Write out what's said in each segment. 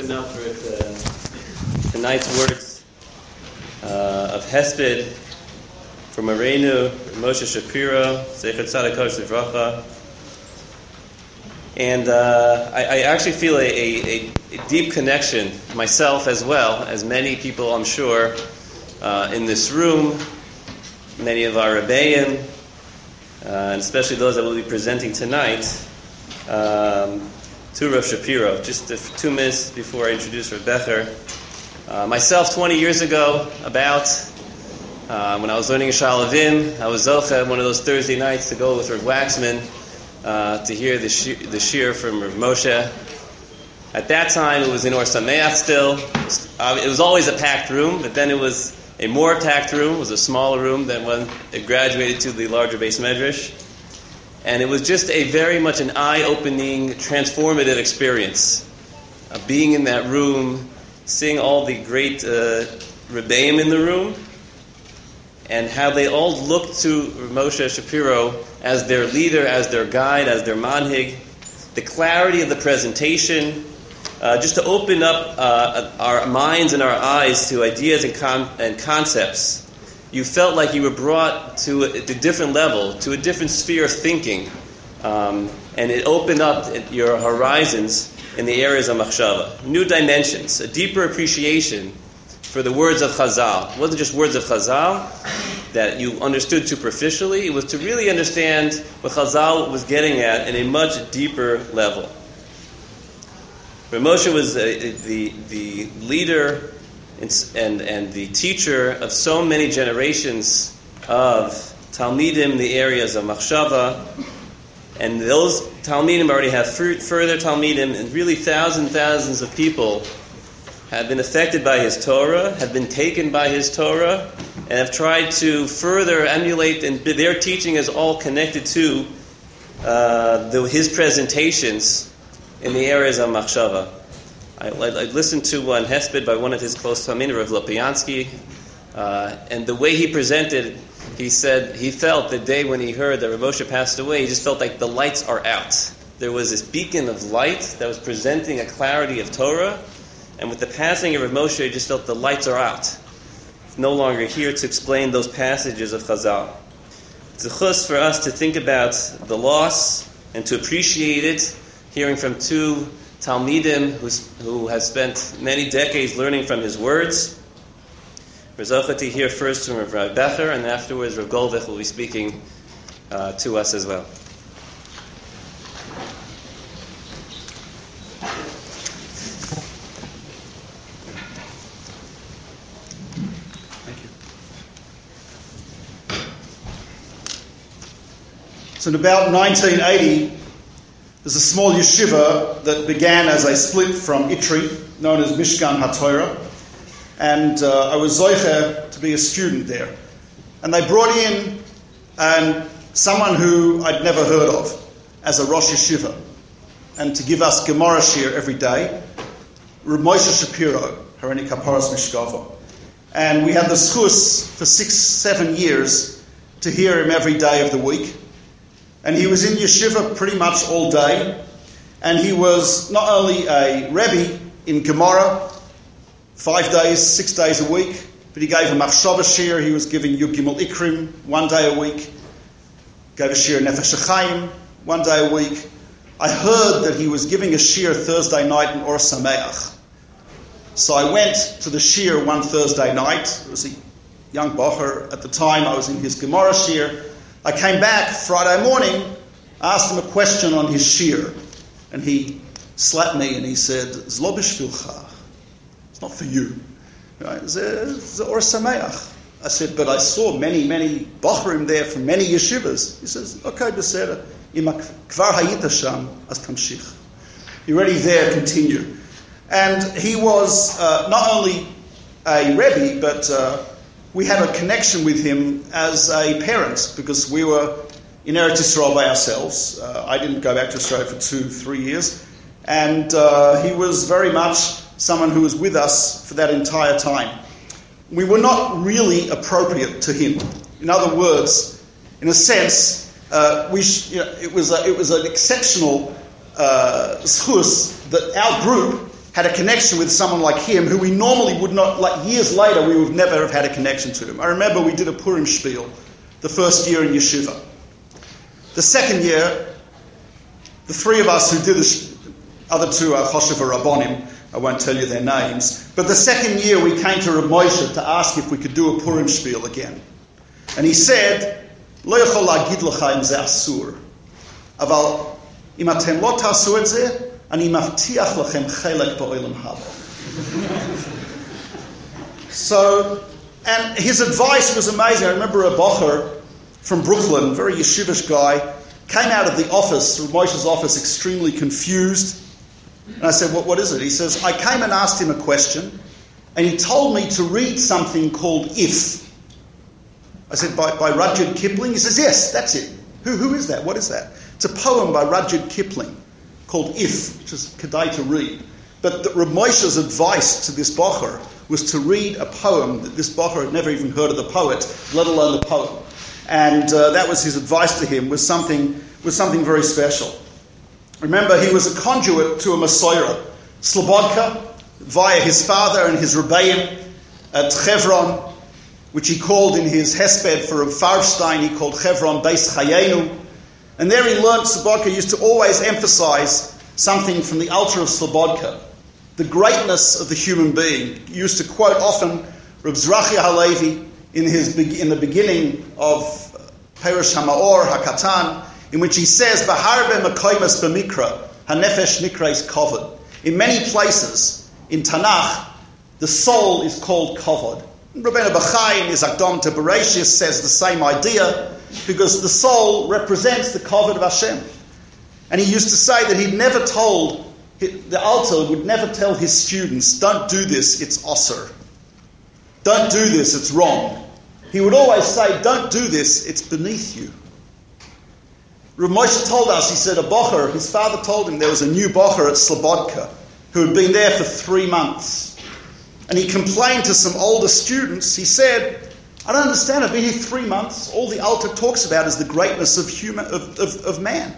open up with tonight's words of Hesped from Morenu Moshe Shapiro, Zecher Tzadik Kodesh Livracha. And I actually feel a deep connection myself as well, as many people I'm sure in this room, many of our Rebbeim, and especially those that will be presenting tonight, to Rav Shapiro. Just 2 minutes before I introduce Rav Becher. Myself, 20 years ago, about when I was learning in Shalavim, I was zocheh one of those Thursday nights to go with Rav Waxman to hear the shir from Rav Moshe. At that time, it was in Or Sameach still. It was always a packed room, but then it was a more packed room. It was a smaller room than when it graduated to the larger base medrash. And it was just a very much an eye-opening, transformative experience. Being in that room, seeing all the great Rebbeim in the room, and how they all looked to Moshe Shapiro as their leader, as their guide, as their manhig. The clarity of the presentation, just to open up our minds and our eyes to ideas and concepts. You felt like you were brought to a different level, to a different sphere of thinking. And it opened up your horizons in the areas of machshava. New dimensions, a deeper appreciation for the words of Chazal. It wasn't just words of Chazal that you understood superficially. It was to really understand what Chazal was getting at in a much deeper level. Rav Moshe was the leader and the teacher of so many generations of Talmidim in the areas of Machshava, and those Talmidim already have further Talmidim, and really thousands of people have been affected by his Torah, have been taken by his Torah, and have tried to further emulate, and their teaching is all connected to his presentations in the areas of Machshava. I listened to one Hesped by one of his close Talmidim, Rav Lopiansky, and the way he presented, he said he felt the day when he heard that Rav Moshe passed away, he just felt like the lights are out. There was this beacon of light that was presenting a clarity of Torah, and with the passing of Rav Moshe, he just felt the lights are out. It's no longer here to explain those passages of Chazal. It's a chus for us to think about the loss and to appreciate it, hearing from two Talmidim who has spent many decades learning from his words. We're zocheh to hear first from Rav Becher, and afterwards Rav Goldvich will be speaking to us as well. Thank you. So in about 1980, there's a small yeshiva that began as a split from Itri, known as Mishkan HaTorah, and I was zoicher to be a student there. And they brought in someone who I'd never heard of as a Rosh Yeshiva, and to give us Gemara shir every day, Rav Moshe Shapiro, Hareni Kaparas Mishkava. And we had the schus for 6-7 years to hear him every day of the week. And he was in yeshiva pretty much all day. And he was not only a Rebbe in Gemara, 5 days, 6 days a week, but he gave a Machshava shir. He was giving Yud Gimel Ikrim 1 day a week. Gave a shir Nefesh HaChaim 1 day a week. I heard that he was giving a shir Thursday night in Or Sameach. So I went to the shir one Thursday night. It was a young bocher at the time. I was in his Gemara shir. I came back Friday morning, asked him a question on his shir, and he slapped me and he said, "Zlo b'shvilcha." It's not for you. It's Or Sameach. I said, but I saw many bocherim there from many yeshivas. He says, okay, beseder. Ima kvar hayita sham, as tamshich. You're already there, continue. And he was not only a Rebbe, but we had a connection with him as a parent, because we were in Eretz Yisrael by ourselves. I didn't go back to Australia for 2-3 years. And he was very much someone who was with us for that entire time. We were not really appropriate to him. In other words, in a sense, it was an exceptional schus that our group had a connection with someone like him who we normally would not, like years later, we would never have had a connection to him. I remember we did a Purim spiel the first year in yeshiva. The second year, the three of us who did the other two are Choshev Rabbonim, I won't tell you their names, but the second year we came to Reb Moshe to ask if we could do a Purim spiel again. And he said, Lo yachol la'agid lecha im ze asur, aval im atem lo ta'asu et ze, ani mavtiach lachem chelek ba'olam haba. So, and his advice was amazing. I remember a bocher from Brooklyn, very yeshivish guy, came out of the office, Reb Moshe's office, extremely confused. And I said, what is it? He says, I came and asked him a question, and he told me to read something called If. I said, by Rudyard Kipling? He says, yes, that's it. Who is that? What is that? It's a poem by Rudyard Kipling called If, which is kedai to read. But Reb Moshe's advice to this bocher was to read a poem that this bocher had never even heard of the poet, let alone the poem. And that was his advice to him, was something very special. Remember, he was a conduit to a Masorah, Slobodka, via his father and his Rebbeim at Chevron, which he called in his Hesped for Reb Farbstein, he called Chevron Beis Chayenu. And there he learned, Slobodka used to always emphasize something from the altar of Slobodka, the greatness of the human being. He used to quote often Reb Zrachia Halevi in the beginning of Perush HaMaor HaKatan, in which he says, "Baharbe makoymas b'mikra, hanefesh nikreis kovod." In many places in Tanakh, the soul is called kovod. Rabbeinu Bachai in his Akdam to Bereshis says the same idea, because the soul represents the kovod of Hashem. And he used to say that he'd never told, the Alter would never tell his students, don't do this, it's osir. Don't do this, it's wrong. He would always say, don't do this, it's beneath you. Rav Moshe told us, he said, a bocher, his father told him there was a new bocher at Slobodka who had been there for 3 months. And he complained to some older students. He said, I don't understand, I've been here 3 months. All the Alter talks about is the greatness of man.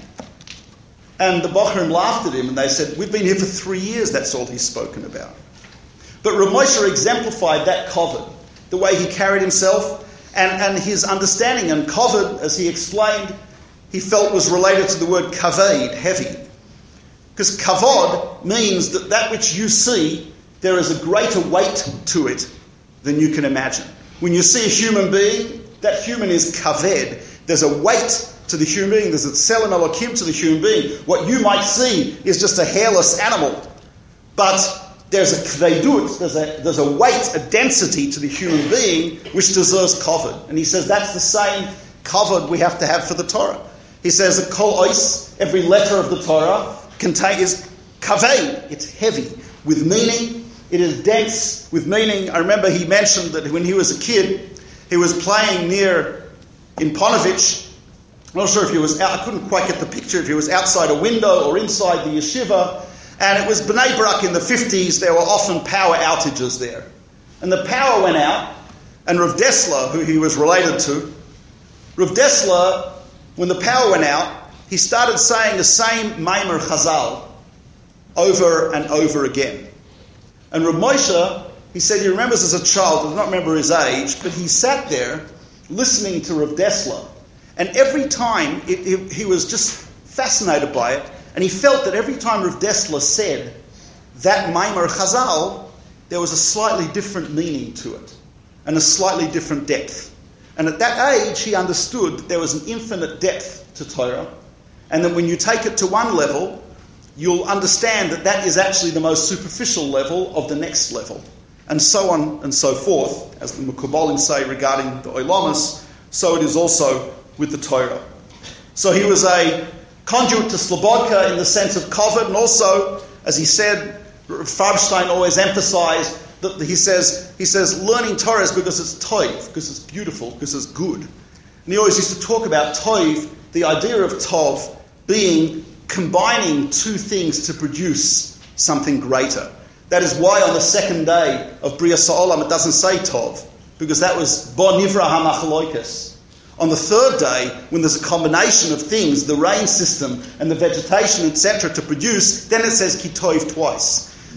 And the bocherim laughed at him and they said, we've been here for 3 years, that's all he's spoken about. But Rav Moshe exemplified that kovod, the way he carried himself and his understanding. And kovod, as he explained, he felt was related to the word kaved, heavy. Because kavod means that which you see, there is a greater weight to it than you can imagine. When you see a human being, that human is kaved. There's a weight to the human being. There's a tselem elokim to the human being. What you might see is just a hairless animal. But there's a kvedut, there's a weight, a density to the human being which deserves kavod. And he says that's the same kavod we have to have for the Torah. He says that kol ois, every letter of the Torah, is kaved. It's heavy with meaning. It is dense with meaning. I remember he mentioned that when he was a kid, he was playing near in Ponovich. I'm not sure if he was out. I couldn't quite get the picture if he was outside a window or inside the yeshiva. And it was Bnei Brak in the 50s. There were often power outages there, and the power went out. And Rav Dessler, who he was related to, Rav Dessler, when the power went out, he started saying the same Maimer Chazal over and over again. And Rav Moshe, he said he remembers as a child, I do not remember his age, but he sat there listening to Rav Dessler. And every time, he was just fascinated by it. And he felt that every time Rav Dessler said that Maimer Chazal, there was a slightly different meaning to it. And a slightly different depth. And at that age, he understood that there was an infinite depth to Torah. And that when you take it to one level, you'll understand that that is actually the most superficial level of the next level. And so on and so forth, as the Mekubalim say regarding the Olamas, so it is also with the Torah. So he was a conduit to Slobodka in the sense of kovod, and also, as he said, Farbstein always emphasized that he says learning Torah is because it's toiv, because it's beautiful, because it's good. And he always used to talk about toiv, the idea of tov being combining two things to produce something greater. That is why on the second day of Bria Sa'olam it doesn't say tov, because that was bo nivra hamachaloikas. On the third day, when there's a combination of things, the rain system and the vegetation, etc., to produce, then it says ki toiv twice.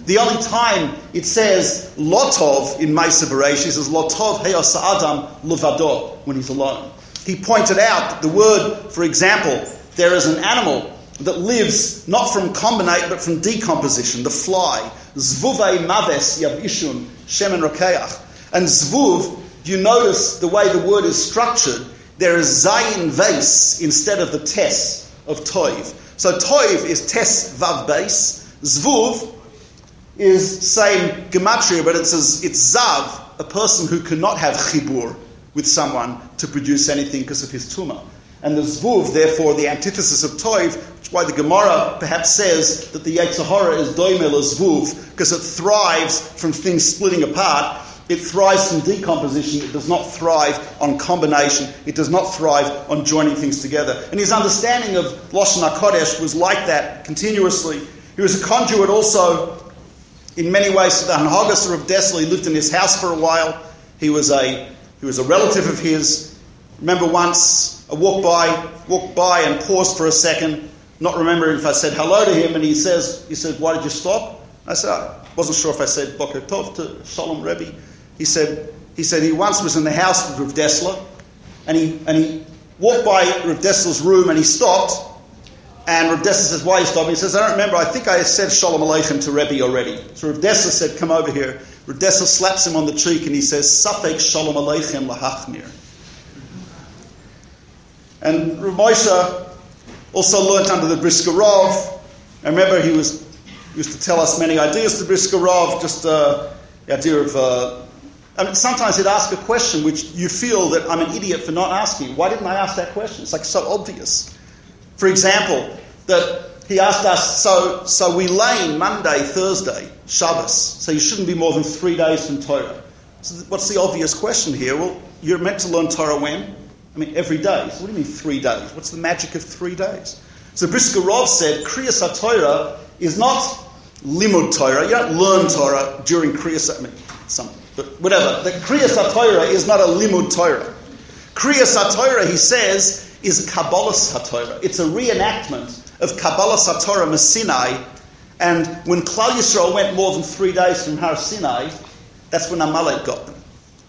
The only time it says Lotov in Ma'aseh Bereishis is Lotov Heyos Adam Levado, when he's alone. He pointed out that the word, for example, there is an animal that lives not from combinate but from decomposition, the fly. Zvuvei Maves Yavishun Shemen Rokeach. And Zvuv, you notice the way the word is structured, there is Zayin Vase instead of the Tes of Toiv. So Toiv is Tes Vav Base. Zvuv is same gematria, but it's Zav, a person who cannot have chibur with someone to produce anything because of his tumah. And the Zvuv, therefore, the antithesis of Toiv, which is why the Gemara perhaps says that the Yetzer Hara is doimel Zvuv, because it thrives from things splitting apart. It thrives from decomposition. It does not thrive on combination. It does not thrive on joining things together. And his understanding of Lashon HaKodesh was like that continuously. He was a conduit also in many ways to the Hanhagas of Dessler. He lived in his house for a while. He was a relative of his. Remember once I walked by and paused for a second, not remembering if I said hello to him, and he said, "Why did you stop?" I said, I wasn't sure if I said Boker Tov to Shalom Rebbe. He said he once was in the house with Rav Dessler, and he walked by Rav Dessler's room and he stopped, and Rav Dessler says, "Why are you stopping?" He says, "I don't remember. I think I said Shalom Aleichem to Rebbe already." So Rav Dessler said, "Come over here." Rav Dessler slaps him on the cheek and he says, "Safek Shalom Aleichem lahachmir." And Rav Moshe also learnt under the Brisker Rav. I remember he used to tell us many ideas to Brisker Rav, just the idea of... sometimes he'd ask a question which you feel that I'm an idiot for not asking. Why didn't I ask that question? It's like so obvious. For example, that he asked us, so we lane Monday, Thursday, Shabbos, so you shouldn't be more than 3 days from Torah. So what's the obvious question here? Well, you're meant to learn Torah when? Every day. So what do you mean 3 days? What's the magic of 3 days? So Brisker Rav said, Kriyas HaTorah is not limud Torah. You don't learn Torah during Kriyas, but whatever. The Kriyas HaTorah is not a limud Torah. Kriyas HaTorah, he says, is Kabbalas HaTorah. It's a reenactment of Kabbalas HaTorah Sinai. And when Klal Yisrael went more than 3 days from Har Sinai, that's when Amalek got them.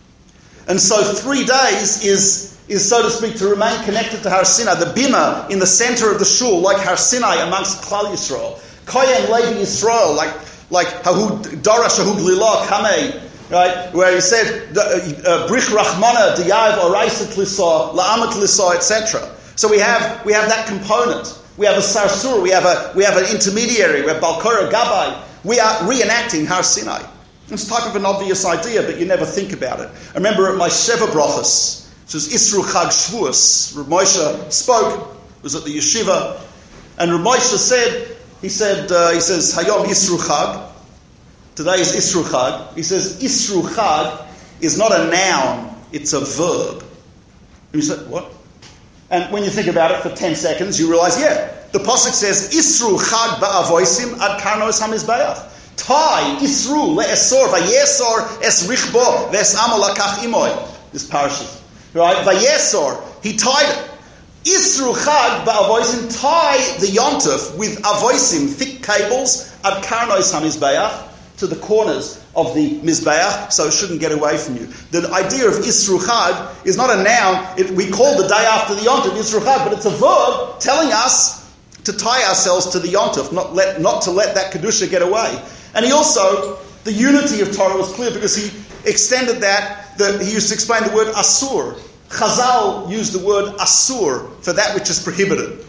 And so 3 days is so to speak, to remain connected to Har Sinai. The bima in the center of the shul, like Har Sinai amongst Klal Yisrael. Kohen Levi Yisrael, like Hahud Darash Hahud Lila Kamei, right? Where he said Brich Rachmana Diyav Oraiset Lisa La'amat Lisa, etc. So we have that component. We have a sarsur. We have an intermediary. We have Balkora Gabai. We are reenacting Har Sinai. It's type of an obvious idea, but you never think about it. I remember at my Sheva Brachos, which was Isru Chag Shavuos, Rav Moshe spoke, was at the yeshiva, and Rav Moshe said, he says, Hayom Isru Chag, today is Isru Chag. He says, Isru Chag is not a noun, it's a verb. And you say, what? And when you think about it for 10 seconds, you realize, the pasuk says, Isru Chag ba'avoisim ad karnos hamizbeach. Tai, Isru, le'esor, vayesor, es richbo, ves amo lakach imoy. This parashah. Right? Vayesor, he tied it. Isru Chag ba'avoisim, tie the yontif with avoisim, thick cables, ad karnos hamizbeach, to the corners of the mizbeach, so it shouldn't get away from you. The idea of Isru Chag is not a noun. We call the day after the yontif Isru Chag, but it's a verb telling us to tie ourselves to the yontif, not to let that kedusha get away. And he also, the unity of Torah was clear because he extended that he used to explain the word asur. Chazal used the word asur for that which is prohibited.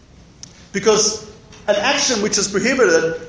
Because an action which is prohibited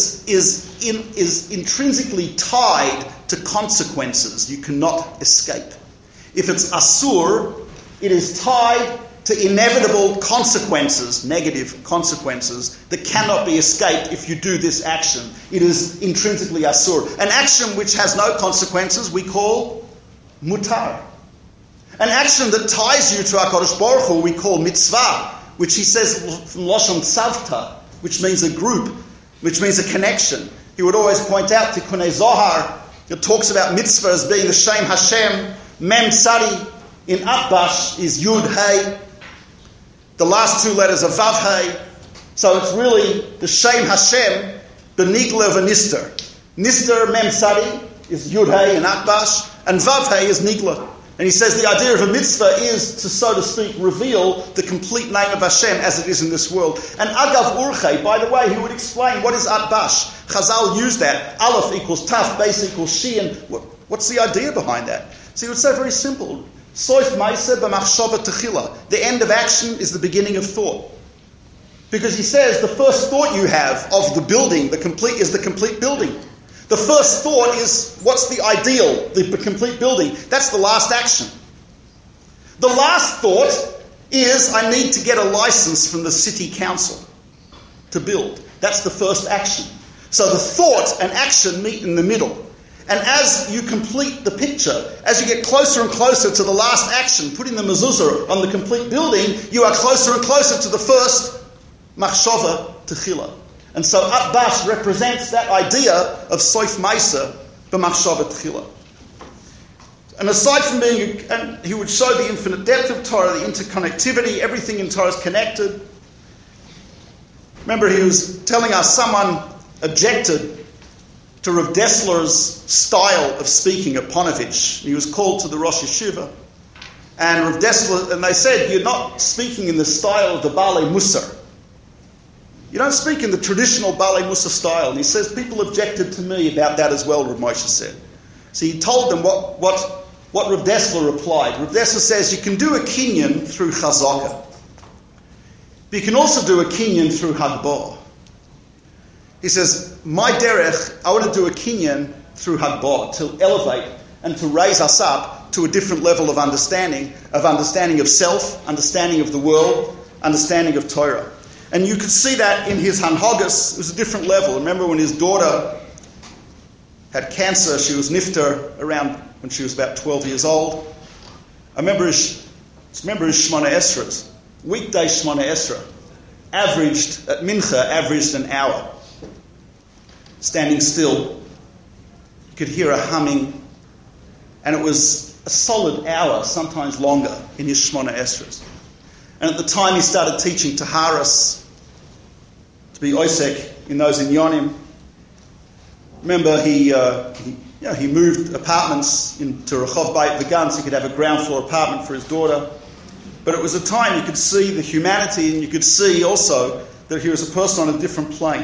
is intrinsically tied to consequences. You cannot escape. If it's asur, it is tied to inevitable consequences, negative consequences, that cannot be escaped if you do this action. It is intrinsically asur. An action which has no consequences we call mutar. An action that ties you to HaKadosh Baruch Hu we call mitzvah, which he says from Lashon Tzavta, which means a group, which means a connection. He would always point out to Tikunei Zohar, it talks about mitzvah as being the Shem Hashem, Mem Tzadi, in Atbash is Yud Hey, the last two letters are Vav Hey. So it's really the Shem Hashem Benigla v'nister. Nister mem tzadi is Yud Hey and Atbash, and Vav Hey is Nigla. And he says the idea of a mitzvah is to, so to speak, reveal the complete name of Hashem as it is in this world. And Agav Urche, by the way, he would explain what is Atbash. Chazal used that. Aleph equals Taf, Beis equals Shin. What's the idea behind that? So he would say very simple. Soif Maisa b'machshava techila. The end of action is the beginning of thought. Because he says the first thought you have of the building, is the complete building. The first thought is, what's the ideal, the complete building? That's the last action. The last thought is, I need to get a license from the city council to build. That's the first action. So the thought and action meet in the middle. And as you complete the picture, as you get closer and closer to the last action, putting the mezuzah on the complete building, you are closer and closer to the first machshava techila. And so Atbash represents that idea of Soif Maisa b'machshava techila. And aside from and he would show the infinite depth of Torah, the interconnectivity, everything in Torah is connected. Remember, he was telling us someone objected to Rav Dessler's style of speaking at Ponevezh. He was called to the Rosh Yeshiva. And Rav Dessler, and they said, you're not speaking in the style of the Balei Musar. You don't speak in the traditional Balei Musar style. And he says, people objected to me about that as well, Rav Moshe said. So he told them what Rav Dessler replied. Rav Dessler says, you can do a kinyan through chazaka. But you can also do a kinyan through hagbah. He says, my derech, I want to do a kinyan through hagbah, to elevate and to raise us up to a different level of understanding of self, understanding of the world, understanding of Torah. And you could see that in his hanhagas. It was a different level. Remember when his daughter had cancer, she was nifter around when she was about 12 years old. I remember his Shemona Esrei, weekday Shemona Esrei, at Mincha, averaged an hour. Standing still, you could hear a humming, and it was a solid hour, sometimes longer, in his Shemona Esrei. And at the time he started teaching Taharas, to be Osek in those Inyonim. Remember, he moved apartments into Rehov Beit V'Gan so he could have a ground floor apartment for his daughter. But it was a time you could see the humanity, and you could see also that he was a person on a different plane.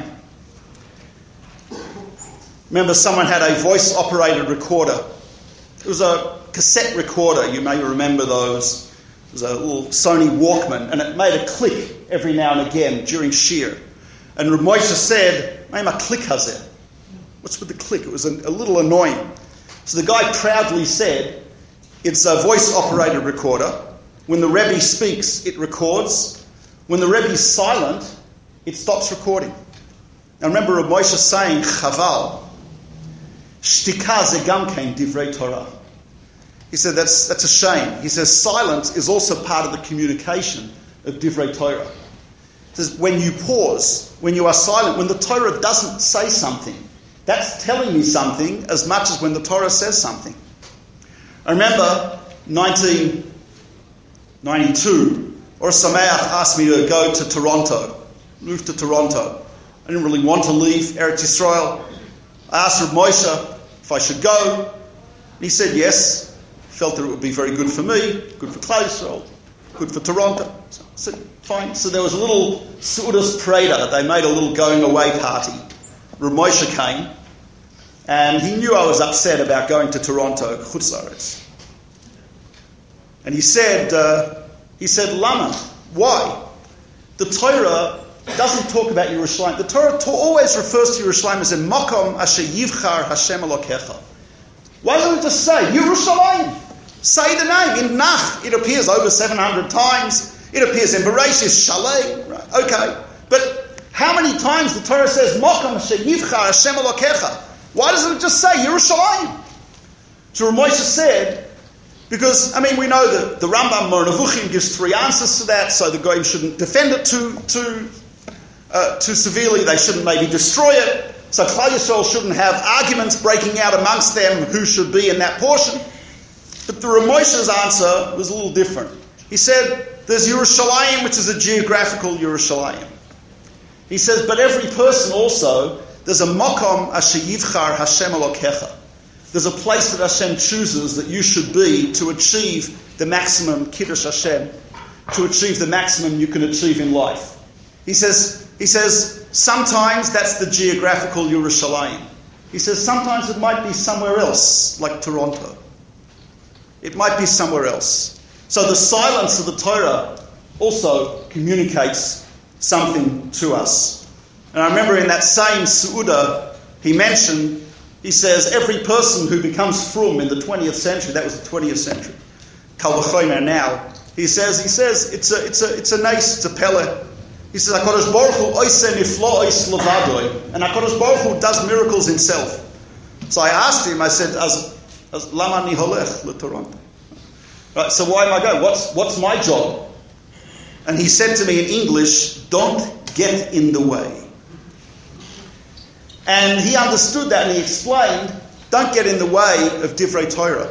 Remember, someone had a voice-operated recorder. It was a cassette recorder. You may remember those. It was a little Sony Walkman, and it made a click every now and again during Shir. And Rav Moshe said, "Name a click hazeh." What's with the click? It was a little annoying. So the guy proudly said, "It's a voice-operated recorder. When the Rebbe speaks, it records. When the Rebbe is silent, it stops recording." Now remember Rav Moshe saying, "Chaval, shtika ze gam kein divrei Torah." He said that's a shame. He says silence is also part of the communication of divrei Torah. He says when you pause, when you are silent, when the Torah doesn't say something, that's telling me something as much as when the Torah says something. I remember 1992, Or Sameach asked me to go to Toronto, move to Toronto. I didn't really want to leave Eretz Yisrael. I asked Rav Moshe if I should go. And he said yes. Felt that it would be very good for me, good for Klal Yisrael, good for Toronto. So I said, fine. So there was a little Sudas Preda. They made a little going away party. Rav Moshe came, and he knew I was upset about going to Toronto, Chutz La'aretz. And he said, Lama, why? The Torah doesn't talk about Yerushalayim. The Torah always refers to Yerushalayim as a makom asher yivchar Hashem Elokecha. Why don't we just say Yerushalayim? Say the name. In Nach, it appears over 700 times. It appears in Bereshis, Shalei. Right? Okay. But how many times the Torah says makom asher yivchar Hashem Elokecha? Why doesn't it just say Yerushalayim? So Rav Moshe said, because, we know that the Rambam Moreh Nevuchim gives 3 answers to that, so the Goyim shouldn't defend it too severely. They shouldn't maybe destroy it. So Klal Yisrael shouldn't have arguments breaking out amongst them who should be in that portion. But the Rav Moshe's answer was a little different. He said, there's Yerushalayim, which is a geographical Yerushalayim. He says, but every person also there's a makom asher yivchar Hashem Elokecha. There's a place that Hashem chooses that you should be to achieve the maximum Kiddush Hashem, to achieve the maximum you can achieve in life. He says, sometimes that's the geographical Yerushalayim. He says, sometimes it might be somewhere else, like Toronto. It might be somewhere else. So the silence of the Torah also communicates something to us. And I remember in that same Su'udah, he says, every person who becomes frum in the 20th century, that was the 20th century, Kal v'chomer now, he says, it's a nace, it's a pele. He says, HaKadosh Baruch Hu oiseh niflo'os levadoi, and HaKadosh Baruch Hu does miracles himself. So I asked him, I said, as lama ni holech leToronto. Right, so why am I going? What's my job? And he said to me in English, don't get in the way. And he understood that and he explained, don't get in the way of Divrei Torah.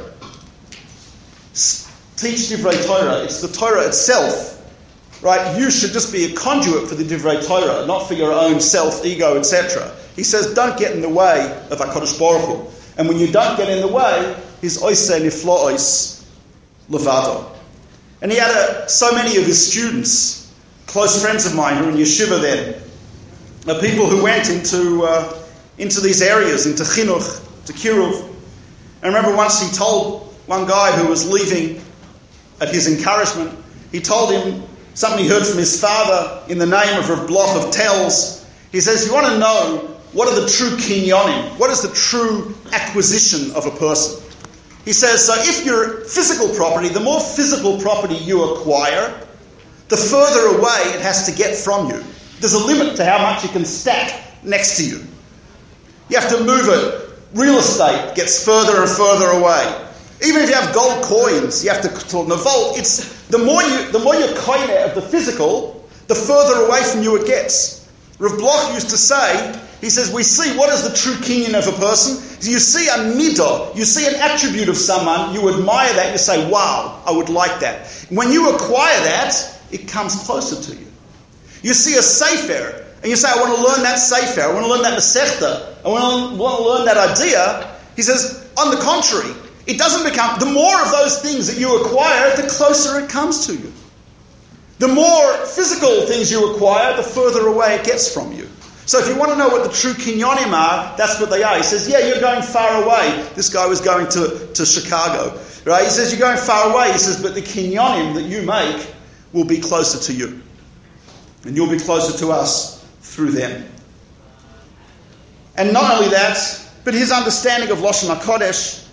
Teach Divrei Torah. It's the Torah itself. Right? You should just be a conduit for the Divrei Torah, not for your own self, ego, etc. He says, don't get in the way of HaKadosh Baruch Hu. And when you don't get in the way, he's oiseh niflo'os levado. And he had so many of his students, close friends of mine who were in yeshiva then, people who went into these areas, into chinuch, to kiruv. And I remember once he told one guy who was leaving at his encouragement, he told him something he heard from his father in the name of Rav Bloch of Telz. He says, you want to know what are the true kinyonim? What is the true acquisition of a person? He says, so if you're physical property, the more physical property you acquire, the further away it has to get from you. There's a limit to how much you can stack next to you. You have to move it. Real estate gets further and further away. Even if you have gold coins, you have to vault. It's the more you're koine of the physical, the further away from you it gets. Rav Bloch used to say, he says, we see what is the true kinyan of a person. You see a midah, you see an attribute of someone, you admire that, you say, wow, I would like that. When you acquire that, it comes closer to you. You see a sefer, and you say, I want to learn that sefer, I want to learn that masechta, I want to learn that idea. He says, on the contrary, it doesn't become, the more of those things that you acquire, the closer it comes to you. The more physical things you acquire, the further away it gets from you. So if you want to know what the true kinyonim are, that's what they are. He says, yeah, you're going far away. This guy was going to Chicago. Right? He says, you're going far away. He says, but the kinyonim that you make will be closer to you. And you'll be closer to us through them. And not only that, but his understanding of Lashon HaKodesh,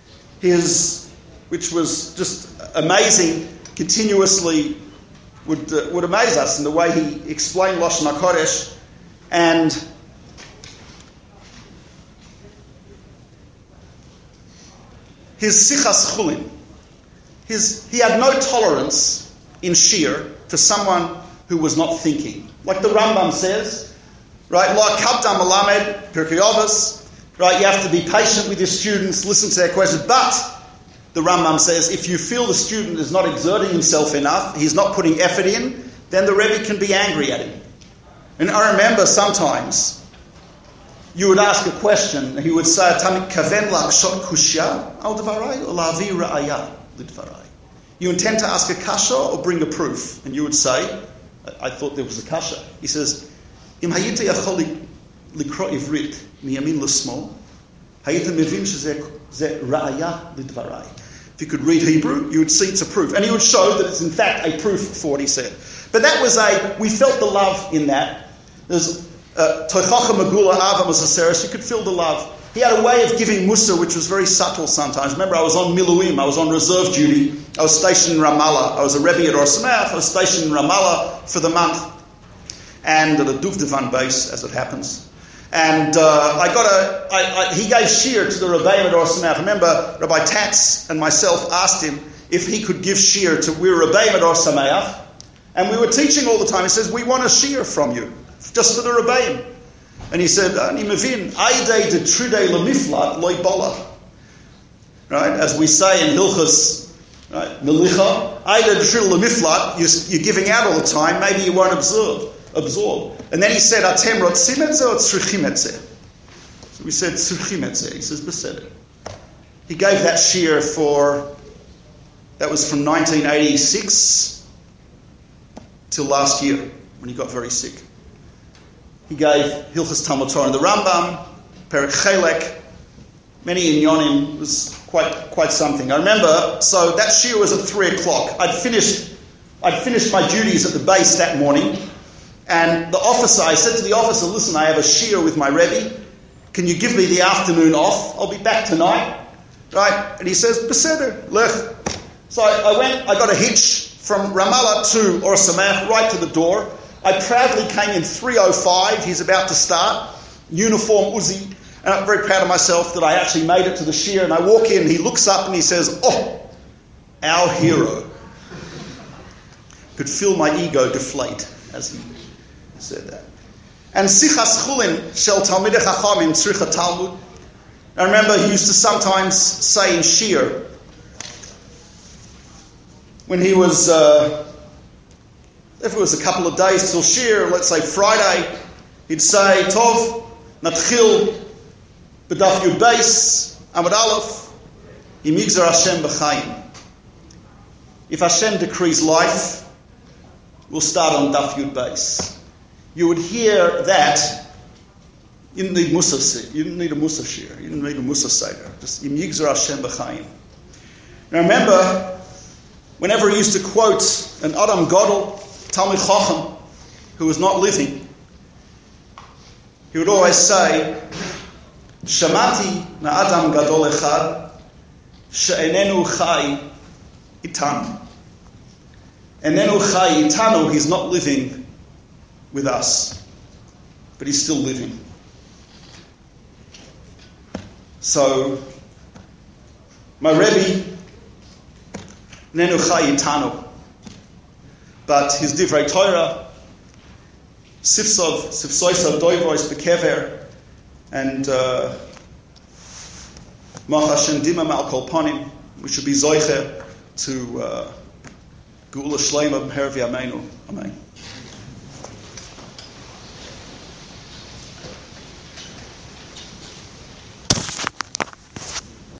which was just amazing, continuously would amaze us in the way he explained Lashon HaKodesh. And his sichas chulin, he had no tolerance in shir for someone who was not thinking. Like the Rambam says, right? La kabdam malamed Pirkei Avos, right? You have to be patient with your students, listen to their questions. But the Rambam says, if you feel the student is not exerting himself enough, he's not putting effort in, then the Rebbe can be angry at him. And I remember sometimes you would ask a question, and he would say, "Kaven la'akshot kushya al dvarai or la'avi ra'aya l'dvarai." You intend to ask a kasha or bring a proof? And you would say, "I thought there was a kasha." He says, "Im hayita yachol likro ivrit miyamin l'smol, hayita mevin shezeh ra'aya l'dvarai." If you could read Hebrew, you would see it's a proof, and he would show that it's in fact a proof for what he said. But that was we felt the love in that. There's Toichacha Megula Ava Masaseris, you could feel the love. He had a way of giving Musa which was very subtle sometimes. Remember, I was on Miluim, I was on reserve duty, I was stationed in Ramallah, I was a Rebbe at Or Sameach, I was stationed in Ramallah for the month, and at a Duvdevan base, as it happens. And he gave shir to the Rebbeim at Or Sameach. Remember, Rabbi Tatz and myself asked him if he could give shir to, we were Rebbeim at Or Sameach, and we were teaching all the time. He says, we want a shir from you, just for the Rebbeim. And he said, Ani mevin, aidei de trudei lemiflat loy bola. Right? As we say in Hilchos, right? Melicha, aidei de trudei lemiflat, you're giving out all the time, maybe you won't absorb. And then he said, Atem rotzim etzeh or tzrichim etzeh? So we said, Tzurchim etzeh. He says, Beseder. He gave that shiur that was from 1986 till last year, when he got very sick. He gave Hilchos Talmud Torah and the Rambam, Perek Chelek, many inyonim. It was quite something. I remember, so that shiur was at 3 o'clock. I'd finished my duties at the base that morning, and I said to the officer, listen, I have a shiur with my Rebbe. Can you give me the afternoon off? I'll be back tonight. Right? And he says, Beseder, lech. So I went, I got a hitch from Ramallah to Or Sameach, right to the door. I proudly came in 3:05. He's about to start. Uniform Uzi. And I'm very proud of myself that I actually made it to the shiur. And I walk in, he looks up and he says, oh, our hero. Could feel my ego deflate as he said that. And Sichas Chulin shel Talmidei Chachamim tzricha Talmud. I remember he used to sometimes say in shiur, when he was, if it was a couple of days till shiur, let's say Friday, he'd say, Tov, natchil b'daf yud beis, amud aleph, im yigzar Hashem b'chaim. If Hashem decrees life, we'll start on daf yud beis. You would hear that. You didn't need Musaf. You didn't need a Musaf shiur. You didn't need a Musaf seder. Just Im Yigzar Hashem b'chaim. Now remember, whenever he used to quote an Adam Gadol, Talmid Chacham, who was not living, he would always say, Shamati na Adam Gadol echad, she'enenu chai itanu. Enenu chai itanu, he's not living with us, but he's still living. So, my Rebbe, Nenu Chai Itanu, but his Divrei Torah, Sifsoisav Doivrois Bekever, and Mach Hashem Dimam Al Kol Panim, we should be Zoiche to Geula Shleima B'Her V'Yameinu. Amen.